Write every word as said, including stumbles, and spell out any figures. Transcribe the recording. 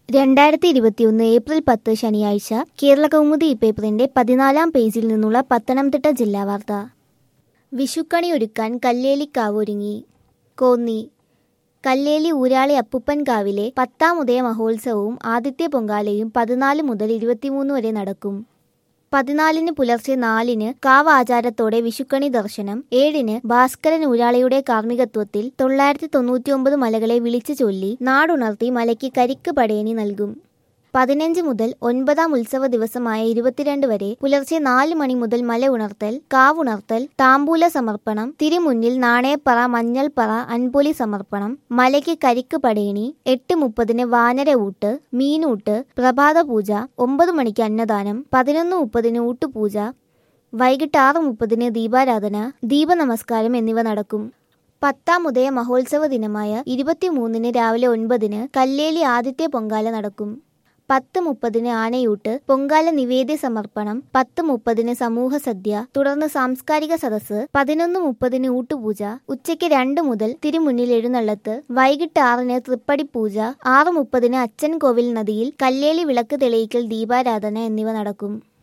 രണ്ടായിരത്തി ഇരുപത്തിയൊന്ന് ഏപ്രിൽ പത്ത് ശനിയാഴ്ച കേരളകൗമുദി പേപ്പറിന്റെ പതിനാലാം പേജിൽ നിന്നുള്ള പത്തനംതിട്ട ജില്ലാ വാർത്ത. വിഷുക്കണി ഒരുക്കാൻ കല്ലേലിക്കാവ് ഒരുങ്ങി. കോന്നി. കല്ലേലി ഊരാളി അപ്പുപ്പൻകാവിലെ പത്താം ഉദയ മഹോത്സവവും ആദിത്യ പൊങ്കാലയും പതിനാല് മുതൽ ഇരുപത്തിമൂന്ന് വരെ നടക്കും. പതിനാലിന് പുലർച്ചെ നാലിന് കാവ് ആചാരത്തോടെ വിഷുക്കണി ദർശനം, ഏഴിന് ഭാസ്കരൻ ഊരാളിയുടെ കാർമ്മികത്വത്തിൽ തൊള്ളായിരത്തി തൊണ്ണൂറ്റി ഒമ്പത് മലകളെ വിളിച്ചു ചൊല്ലി നാടുണർത്തി മലയ്ക്ക് കരിക്ക് പടയണി നൽകും. പതിനഞ്ച് മുതൽ ഒൻപതാം ഉത്സവ ദിവസമായ ഇരുപത്തിരണ്ട് വരെ പുലർച്ചെ നാല് മണി മുതൽ മല ഉണർത്തൽ, കാവുണർത്തൽ, താമ്പൂല സമർപ്പണം, തിരുമുന്നിൽ നാണയപ്പറ, മഞ്ഞൾപ്പറ, അൻപൊലി സമർപ്പണം, മലയ്ക്ക് കരിക്ക് പടയണി, എട്ട് മുപ്പതിന് വാനര ഊട്ട്, മീനൂട്ട്, പ്രഭാത പൂജ, ഒമ്പത് മണിക്ക് അന്നദാനം, പതിനൊന്ന് മുപ്പതിന് ഊട്ടുപൂജ, വൈകിട്ട് ആറ് മുപ്പതിന് ദീപാരാധന, ദീപനമസ്കാരം എന്നിവ നടക്കും. പത്താം ഉദയ മഹോത്സവ ദിനമായ ഇരുപത്തിമൂന്നിന് രാവിലെ ഒൻപതിന് കല്ലേലി ആദിത്യ പൊങ്കാല നടക്കും. പത്ത് മുപ്പതിന് ആനയൂട്ട്, പൊങ്കാല നിവേദ്യ സമർപ്പണം, പത്ത് മുപ്പതിന് സമൂഹ സദ്യ, തുടർന്ന് സാംസ്കാരിക സദസ്സ്, പതിനൊന്ന് മുപ്പതിന് ഊട്ടുപൂജ, ഉച്ചയ്ക്ക് രണ്ട് മുതൽ തിരുമുന്നിൽ എഴുന്നള്ളത്ത്, വൈകിട്ട് ആറിന് തൃപ്പടി പൂജ, ആറ് മുപ്പതിന് അച്ചൻ കോവിൽ നദിയിൽ കല്ലേലി വിളക്ക് തെളിയിക്കൽ, ദീപാരാധന എന്നിവ നടക്കും.